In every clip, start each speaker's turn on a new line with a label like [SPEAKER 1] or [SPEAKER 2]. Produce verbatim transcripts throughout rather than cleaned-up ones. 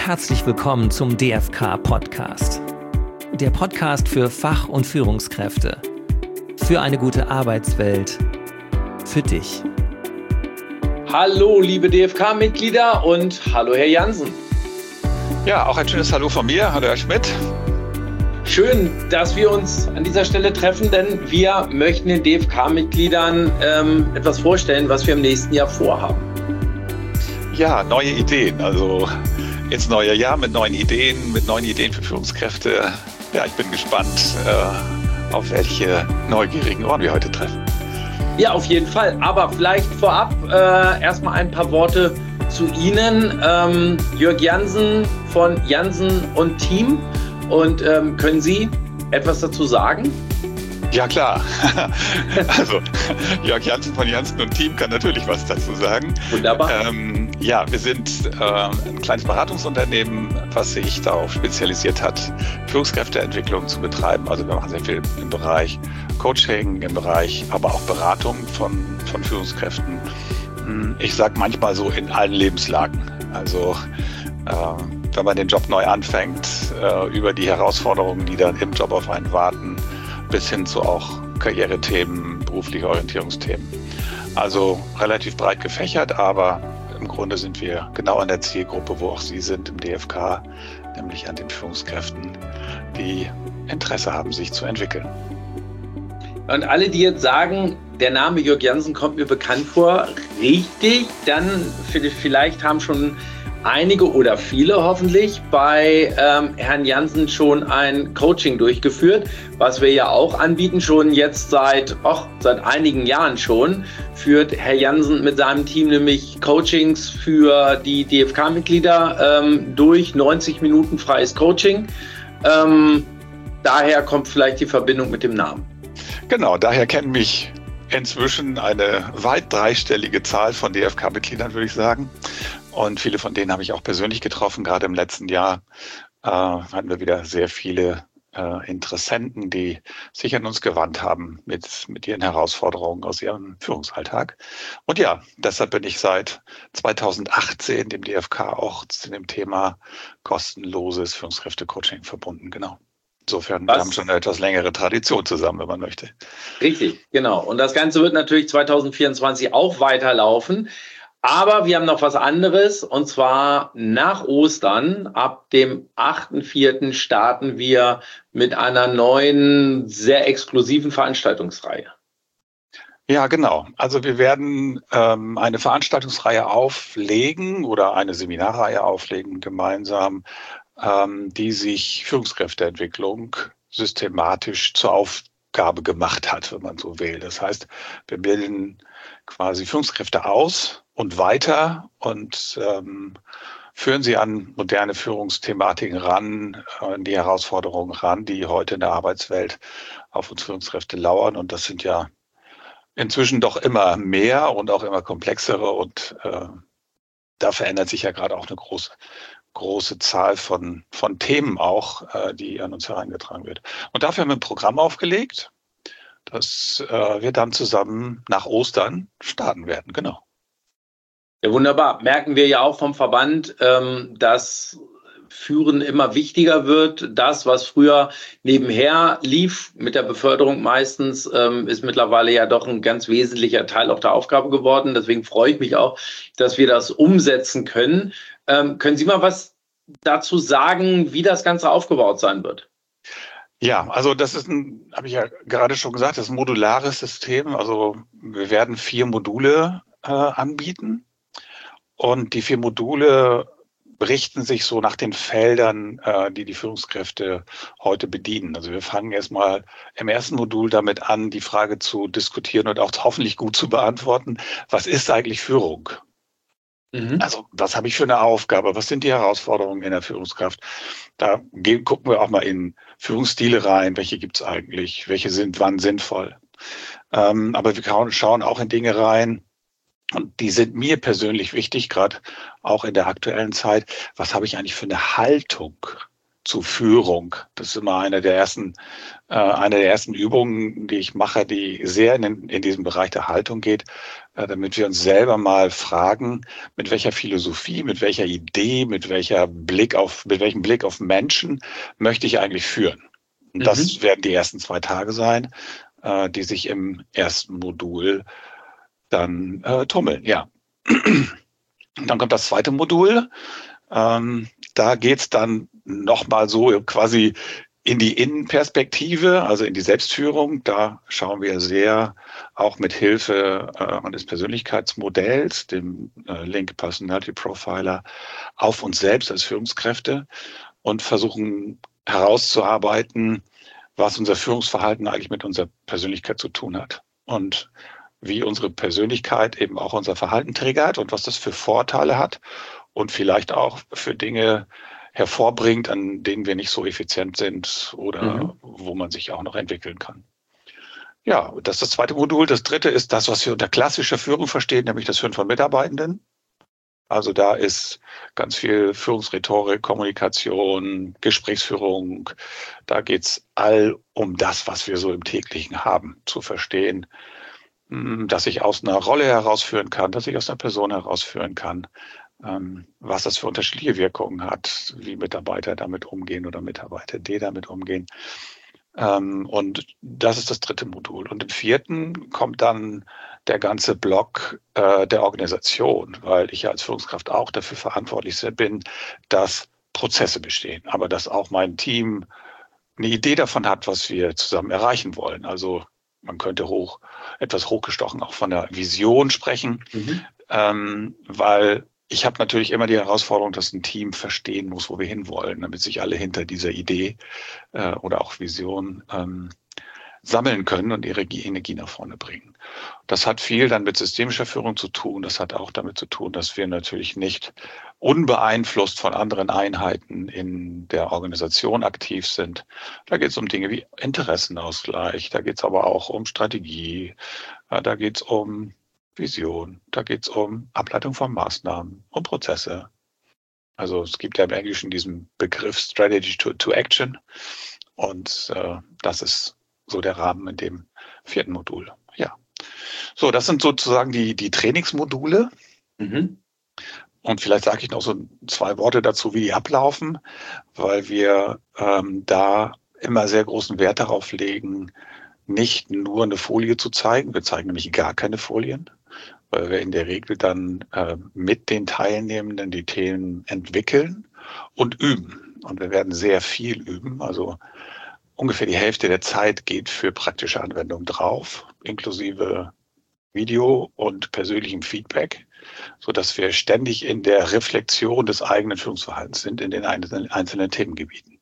[SPEAKER 1] Herzlich willkommen zum D F K-Podcast. Der Podcast für Fach- und Führungskräfte. Für eine gute Arbeitswelt. Für dich.
[SPEAKER 2] Hallo, liebe D F K-Mitglieder und hallo, Herr Jansen.
[SPEAKER 3] Ja, auch ein schönes Hallo von mir. Hallo, Herr Schmidt.
[SPEAKER 2] Schön, dass wir uns an dieser Stelle treffen, denn wir möchten den D F K-Mitgliedern ähm, etwas vorstellen, was wir im nächsten Jahr vorhaben.
[SPEAKER 3] Ja, neue Ideen. Also ins neue Jahr mit neuen Ideen, mit neuen Ideen für Führungskräfte. Ja, ich bin gespannt, äh, auf welche neugierigen Ohren wir heute treffen.
[SPEAKER 2] Ja, auf jeden Fall. Aber vielleicht vorab äh, erstmal ein paar Worte zu Ihnen. Ähm, Jörg Jansen von Jansen und Team. Und ähm, können Sie etwas dazu sagen?
[SPEAKER 3] Ja, klar. Also, Jörg Jansen von Jansen und Team kann natürlich was dazu sagen.
[SPEAKER 2] Wunderbar.
[SPEAKER 3] Ähm, ja, wir sind äh, ein kleines Beratungsunternehmen, was sich darauf spezialisiert hat, Führungskräfteentwicklung zu betreiben. Also wir machen sehr viel im Bereich Coaching, im Bereich aber auch Beratung von, von Führungskräften. Ich sage manchmal so in allen Lebenslagen. Also äh, wenn man den Job neu anfängt, äh, über die Herausforderungen, die dann im Job auf einen warten, bis hin zu auch Karrierethemen, berufliche Orientierungsthemen. Also relativ breit gefächert, aber im Grunde sind wir genau an der Zielgruppe, wo auch Sie sind im D F K, nämlich an den Führungskräften, die Interesse haben, sich zu entwickeln.
[SPEAKER 2] Und alle, die jetzt sagen, der Name Jörg Jansen kommt mir bekannt vor, richtig, dann vielleicht haben schon einige oder viele hoffentlich bei ähm, Herrn Jansen schon ein Coaching durchgeführt, was wir ja auch anbieten, schon jetzt seit, och, seit einigen Jahren schon, führt Herr Jansen mit seinem Team nämlich Coachings für die D F K-Mitglieder ähm, durch, neunzig Minuten freies Coaching. Ähm, daher kommt vielleicht die Verbindung mit dem Namen.
[SPEAKER 3] Genau, daher kennen mich inzwischen eine weit dreistellige Zahl von D F K-Mitgliedern, würde ich sagen. Und viele von denen habe ich auch persönlich getroffen. Gerade im letzten Jahr äh, hatten wir wieder sehr viele äh, Interessenten, die sich an uns gewandt haben mit, mit ihren Herausforderungen aus ihrem Führungsalltag. Und ja, deshalb bin ich seit zweitausendachtzehn dem D F K auch zu dem Thema kostenloses Führungskräfte-Coaching verbunden. Genau. Insofern,
[SPEAKER 2] Was?
[SPEAKER 3] Wir haben schon eine etwas längere Tradition zusammen, wenn man möchte.
[SPEAKER 2] Richtig, genau. Und das Ganze wird natürlich zweitausendvierundzwanzig auch weiterlaufen. Aber wir haben noch was anderes, und zwar nach Ostern, ab dem achten vierten starten wir mit einer neuen, sehr exklusiven Veranstaltungsreihe.
[SPEAKER 3] Ja, genau. Also wir werden ähm, eine Veranstaltungsreihe auflegen oder eine Seminarreihe auflegen gemeinsam, ähm, die sich Führungskräfteentwicklung systematisch zur Aufgabe gemacht hat, wenn man so will. Das heißt, wir bilden quasi Führungskräfte aus und weiter und ähm, führen sie an moderne Führungsthematiken ran, an die Herausforderungen ran, die heute in der Arbeitswelt auf uns Führungskräfte lauern. Und das sind ja inzwischen doch immer mehr und auch immer komplexere. Und äh, da verändert sich ja gerade auch eine große, große Zahl von, von Themen auch, äh, die an uns herangetragen wird. Und dafür haben wir ein Programm aufgelegt, das äh, wir dann zusammen nach Ostern starten werden. Genau.
[SPEAKER 2] Ja, wunderbar. Merken wir ja auch vom Verband, ähm, dass Führen immer wichtiger wird. Das, was früher nebenher lief, mit der Beförderung meistens, ähm, ist mittlerweile ja doch ein ganz wesentlicher Teil auch der Aufgabe geworden. Deswegen freue ich mich auch, dass wir das umsetzen können. Ähm, können Sie mal was dazu sagen, wie das Ganze aufgebaut sein wird?
[SPEAKER 3] Ja, also das ist ein, habe ich ja gerade schon gesagt, das ist ein modulares System. Also wir werden vier Module äh, anbieten. Und die vier Module richten sich so nach den Feldern, äh, die die Führungskräfte heute bedienen. Also wir fangen erstmal im ersten Modul damit an, die Frage zu diskutieren und auch hoffentlich gut zu beantworten. Was ist eigentlich Führung? Mhm. Also was habe ich für eine Aufgabe? Was sind die Herausforderungen in der Führungskraft? Da gehen, gucken wir auch mal in Führungsstile rein. Welche gibt es eigentlich? Welche sind wann sinnvoll? Ähm, aber wir schauen auch in Dinge rein, und die sind mir persönlich wichtig, gerade auch in der aktuellen Zeit. Was habe ich eigentlich für eine Haltung zu Führung? Das ist immer eine der ersten, äh, eine der ersten Übungen, die ich mache, die sehr in, in diesem Bereich der Haltung geht. äh, damit wir uns selber mal fragen, mit welcher Philosophie, mit welcher Idee, mit welcher Blick auf, mit welchem Blick auf Menschen möchte ich eigentlich führen. Und mhm. das werden die ersten zwei Tage sein, äh, die sich im ersten Modul dann äh, tummeln, ja. Dann kommt das zweite Modul. Ähm, da geht's dann nochmal so quasi in die Innenperspektive, also in die Selbstführung. Da schauen wir sehr auch mit Hilfe äh, eines Persönlichkeitsmodells, dem äh, Link Personality Profiler, auf uns selbst als Führungskräfte und versuchen herauszuarbeiten, was unser Führungsverhalten eigentlich mit unserer Persönlichkeit zu tun hat. Und wie unsere Persönlichkeit eben auch unser Verhalten triggert und was das für Vorteile hat und vielleicht auch für Dinge hervorbringt, an denen wir nicht so effizient sind oder mhm. wo man sich auch noch entwickeln kann. Ja, das ist das zweite Modul. Das dritte ist das, was wir unter klassischer Führung verstehen, nämlich das Führen von Mitarbeitenden. Also da ist ganz viel Führungsrhetorik, Kommunikation, Gesprächsführung. Da geht's all um das, was wir so im Täglichen haben, zu verstehen, dass ich aus einer Rolle herausführen kann, dass ich aus einer Person herausführen kann, was das für unterschiedliche Wirkungen hat, wie Mitarbeiter damit umgehen oder Mitarbeiter, die damit umgehen. Und das ist das dritte Modul. Und im vierten kommt dann der ganze Block der Organisation, weil ich ja als Führungskraft auch dafür verantwortlich bin, dass Prozesse bestehen, aber dass auch mein Team eine Idee davon hat, was wir zusammen erreichen wollen. Also man könnte hoch, etwas hochgestochen auch von der Vision sprechen, mhm. ähm, weil ich habe natürlich immer die Herausforderung, dass ein Team verstehen muss, wo wir hinwollen, damit sich alle hinter dieser Idee äh, oder auch Vision ähm, sammeln können und ihre Energie nach vorne bringen. Das hat viel dann mit systemischer Führung zu tun. Das hat auch damit zu tun, dass wir natürlich nicht unbeeinflusst von anderen Einheiten in der Organisation aktiv sind. Da geht es um Dinge wie Interessenausgleich, da geht es aber auch um Strategie, da geht es um Vision, da geht es um Ableitung von Maßnahmen, um Prozesse. Also es gibt ja im Englischen diesen Begriff Strategy to, to Action und äh, das ist so der Rahmen in dem vierten Modul. Ja, so das sind sozusagen die die Trainingsmodule. Mhm. Und vielleicht sage ich noch so zwei Worte dazu, wie die ablaufen, weil wir ähm, da immer sehr großen Wert darauf legen, nicht nur eine Folie zu zeigen. Wir zeigen nämlich gar keine Folien, weil wir in der Regel dann äh, mit den Teilnehmenden die Themen entwickeln und üben. Und wir werden sehr viel üben. Also ungefähr die Hälfte der Zeit geht für praktische Anwendung drauf, inklusive Video und persönlichem Feedback, so dass wir ständig in der Reflexion des eigenen Führungsverhaltens sind in den einzelnen, einzelnen Themengebieten.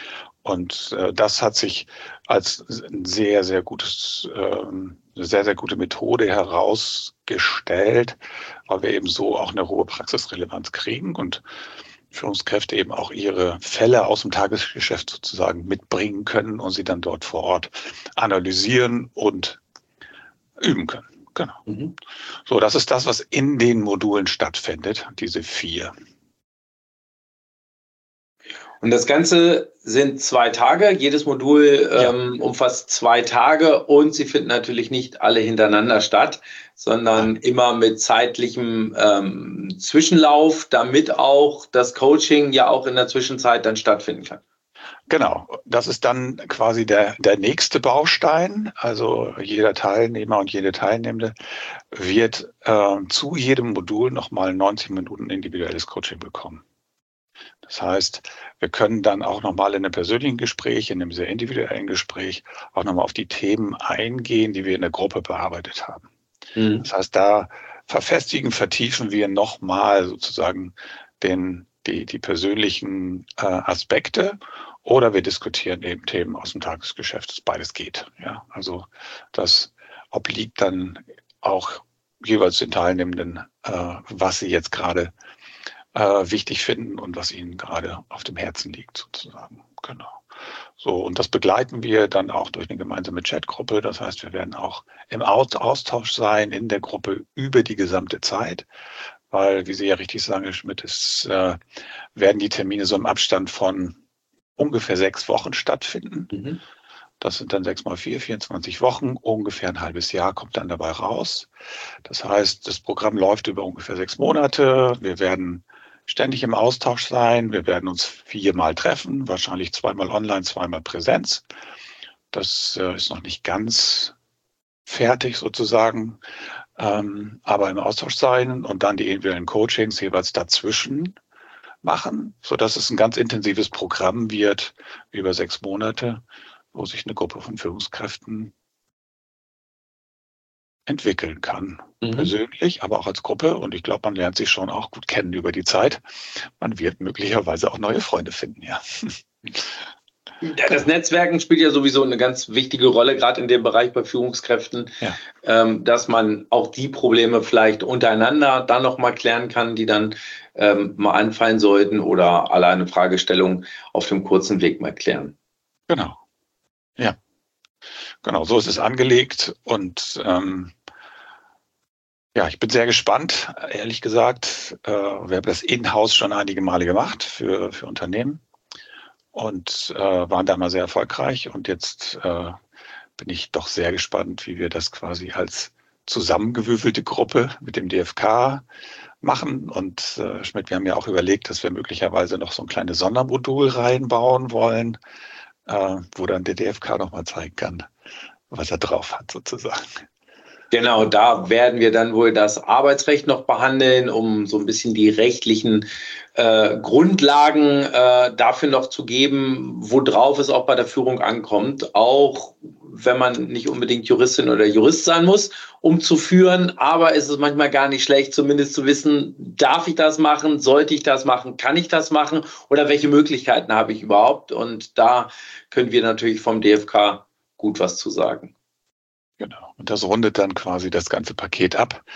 [SPEAKER 3] Und äh, das hat sich als ein sehr, sehr gutes, äh, eine sehr, sehr gute Methode herausgestellt, weil wir eben so auch eine hohe Praxisrelevanz kriegen und Führungskräfte eben auch ihre Fälle aus dem Tagesgeschäft sozusagen mitbringen können und sie dann dort vor Ort analysieren und üben können. Genau. Mhm. So, das ist das, was in den Modulen stattfindet, diese vier.
[SPEAKER 2] Und das Ganze sind zwei Tage. Jedes Modul ja. ähm, umfasst zwei Tage und sie finden natürlich nicht alle hintereinander statt, sondern ja. immer mit zeitlichem ähm, Zwischenlauf, damit auch das Coaching ja auch in der Zwischenzeit dann stattfinden kann.
[SPEAKER 3] Genau, das ist dann quasi der, der nächste Baustein. Also jeder Teilnehmer und jede Teilnehmende wird äh, zu jedem Modul nochmal neunzig Minuten individuelles Coaching bekommen. Das heißt, wir können dann auch nochmal in einem persönlichen Gespräch, in einem sehr individuellen Gespräch auch nochmal auf die Themen eingehen, die wir in der Gruppe bearbeitet haben. Mhm. Das heißt, da verfestigen, vertiefen wir nochmal sozusagen den, die, die persönlichen äh, Aspekte. Oder wir diskutieren eben Themen aus dem Tagesgeschäft, dass beides geht. Ja, also das obliegt dann auch jeweils den Teilnehmenden, äh, was sie jetzt gerade äh, wichtig finden und was ihnen gerade auf dem Herzen liegt, sozusagen. Genau. So, und das begleiten wir dann auch durch eine gemeinsame Chatgruppe. Das heißt, wir werden auch im Austausch sein in der Gruppe über die gesamte Zeit. Weil, wie Sie ja richtig sagen, Herr Schmidt, es äh, werden die Termine so im Abstand von ungefähr sechs Wochen stattfinden. Mhm. Das sind dann sechs mal vier, vierundzwanzig Wochen, ungefähr ein halbes Jahr kommt dann dabei raus. Das heißt, das Programm läuft über ungefähr sechs Monate. Wir werden ständig im Austausch sein. Wir werden uns viermal treffen, wahrscheinlich zweimal online, zweimal Präsenz. Das äh, ist noch nicht ganz fertig sozusagen, ähm, aber im Austausch sein und dann die individuellen Coachings jeweils dazwischen machen, sodass es ein ganz intensives Programm wird über sechs Monate, wo sich eine Gruppe von Führungskräften entwickeln kann. Mhm. Persönlich, aber auch als Gruppe. Und ich glaube, man lernt sich schon auch gut kennen über die Zeit. Man wird möglicherweise auch neue Freunde finden, ja.
[SPEAKER 2] Ja, das Netzwerken spielt ja sowieso eine ganz wichtige Rolle, gerade in dem Bereich bei Führungskräften, ja. ähm, dass man auch die Probleme vielleicht untereinander dann nochmal klären kann, die dann ähm, mal anfallen sollten oder alleine Fragestellungen auf dem kurzen Weg mal klären.
[SPEAKER 3] Genau. Ja, genau, so ist es angelegt und ähm, ja, ich bin sehr gespannt, ehrlich gesagt. Äh, wir haben das in-house schon einige Male gemacht für, für Unternehmen und äh, waren da mal sehr erfolgreich und jetzt äh, bin ich doch sehr gespannt, wie wir das quasi als zusammengewürfelte Gruppe mit dem D F K machen und äh, Schmidt, wir haben ja auch überlegt, dass wir möglicherweise noch so ein kleines Sondermodul reinbauen wollen, Äh, wo dann der D F K nochmal zeigen kann, was er drauf hat sozusagen.
[SPEAKER 2] Genau, da werden wir dann wohl das Arbeitsrecht noch behandeln, um so ein bisschen die rechtlichen äh, Grundlagen äh, dafür noch zu geben, worauf es auch bei der Führung ankommt, auch wenn man nicht unbedingt Juristin oder Jurist sein muss, um zu führen. Aber es ist manchmal gar nicht schlecht, zumindest zu wissen, darf ich das machen, sollte ich das machen, kann ich das machen oder welche Möglichkeiten habe ich überhaupt? Und da können wir natürlich vom D F K gut was zu sagen.
[SPEAKER 3] Genau. Und das rundet dann quasi das ganze Paket ab.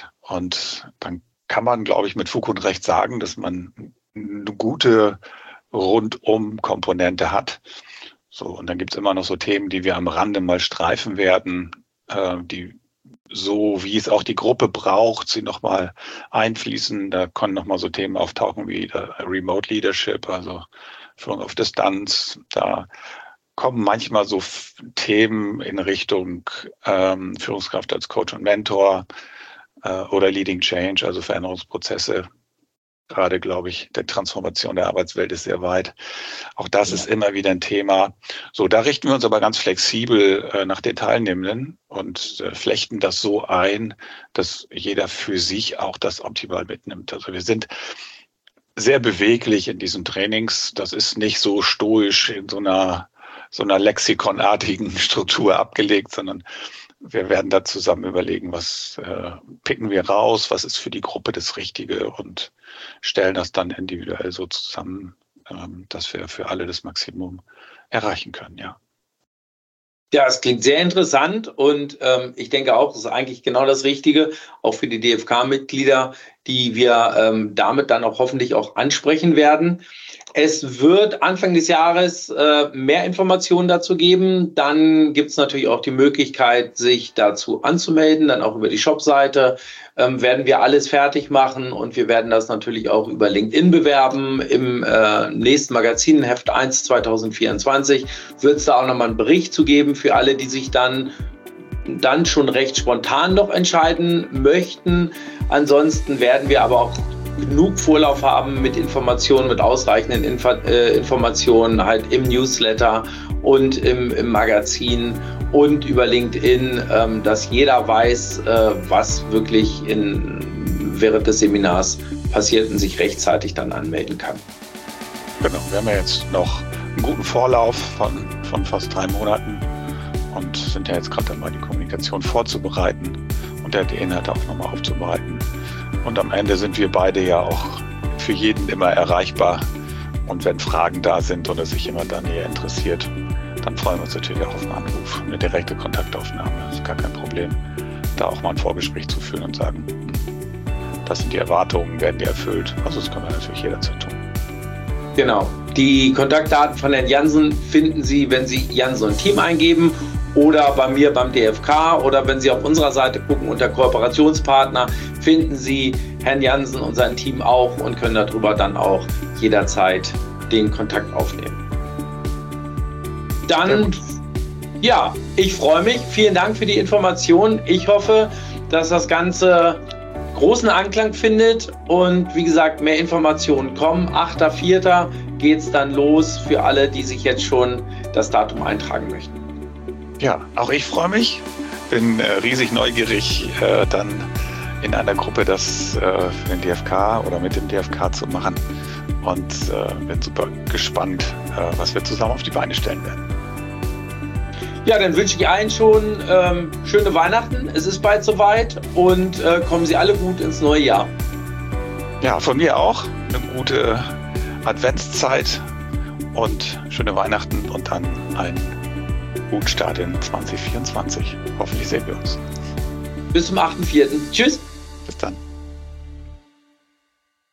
[SPEAKER 3] Und dann kann man, glaube ich, mit Fug und Recht sagen, dass man eine gute Rundum-Komponente hat. So, und dann gibt es immer noch so Themen, die wir am Rande mal streifen werden, äh, die so, wie es auch die Gruppe braucht, sie nochmal einfließen. Da können nochmal so Themen auftauchen wie Remote Leadership, also Führung auf Distanz. Da kommen manchmal so Themen in Richtung ähm, Führungskraft als Coach und Mentor äh, oder Leading Change, also Veränderungsprozesse. Gerade, glaube ich, der Transformation der Arbeitswelt ist sehr weit. Auch das ja. ist immer wieder ein Thema. So, da richten wir uns aber ganz flexibel äh, nach den Teilnehmenden und äh, flechten das so ein, dass jeder für sich auch das optimal mitnimmt. Also wir sind sehr beweglich in diesen Trainings. Das ist nicht so stoisch in so einer, so einer lexikonartigen Struktur abgelegt, sondern wir werden da zusammen überlegen, was äh, picken wir raus, was ist für die Gruppe das Richtige und stellen das dann individuell so zusammen, ähm, dass wir für alle das Maximum erreichen können, ja.
[SPEAKER 2] Ja, es klingt sehr interessant und ähm, ich denke auch, das ist eigentlich genau das Richtige, auch für die D F K-Mitglieder, die wir ähm, damit dann auch hoffentlich auch ansprechen werden. Es wird Anfang des Jahres äh, mehr Informationen dazu geben. Dann gibt es natürlich auch die Möglichkeit, sich dazu anzumelden. Dann auch über die Shopseite ähm, werden wir alles fertig machen und wir werden das natürlich auch über LinkedIn bewerben. Im äh, nächsten Magazin, Heft eins zwanzig vierundzwanzig, wird es da auch nochmal einen Bericht zu geben für alle, die sich dann, dann schon recht spontan noch entscheiden möchten. Ansonsten werden wir aber auch genug Vorlauf haben mit Informationen, mit ausreichenden Info- äh, Informationen halt im Newsletter und im, im Magazin und über LinkedIn, ähm, dass jeder weiß, äh, was wirklich in, während des Seminars passiert und sich rechtzeitig dann anmelden kann.
[SPEAKER 3] Genau, wir haben ja jetzt noch einen guten Vorlauf von, von fast drei Monaten und sind ja jetzt gerade dabei, die Kommunikation vorzubereiten und die Inhalte auch nochmal aufzubereiten. Und am Ende sind wir beide ja auch für jeden immer erreichbar. Und wenn Fragen da sind oder sich jemand da näher interessiert, dann freuen wir uns natürlich auch auf einen Anruf, eine direkte Kontaktaufnahme. Das ist gar kein Problem, da auch mal ein Vorgespräch zu führen und sagen, das sind die Erwartungen, werden die erfüllt. Also das können wir natürlich jederzeit tun.
[SPEAKER 2] Genau. Die Kontaktdaten von Herrn Jansen finden Sie, wenn Sie Jansen und Team eingeben oder bei mir beim D F K oder wenn Sie auf unserer Seite gucken unter Kooperationspartner, finden Sie Herrn Jansen und sein Team auch und können darüber dann auch jederzeit den Kontakt aufnehmen. Dann Ja, ich freue mich. Vielen Dank für die Information. Ich hoffe, dass das Ganze großen Anklang findet und wie gesagt, mehr Informationen kommen. achter vierter geht es dann los für alle, die sich jetzt schon das Datum eintragen möchten.
[SPEAKER 3] Ja, auch ich freue mich. Bin äh, riesig neugierig, äh, dann in einer Gruppe das äh, für den D F K oder mit dem D F K zu machen und äh, bin super gespannt, äh, was wir zusammen auf die Beine stellen werden.
[SPEAKER 2] Ja, dann wünsche ich allen schon ähm, schöne Weihnachten. Es ist bald soweit und äh, kommen Sie alle gut ins neue Jahr.
[SPEAKER 3] Ja, von mir auch eine gute Adventszeit und schöne Weihnachten und dann einen guten Start in zwanzig vierundzwanzig. Hoffentlich sehen wir uns.
[SPEAKER 2] Bis zum achter vierter Tschüss.
[SPEAKER 3] Bis dann.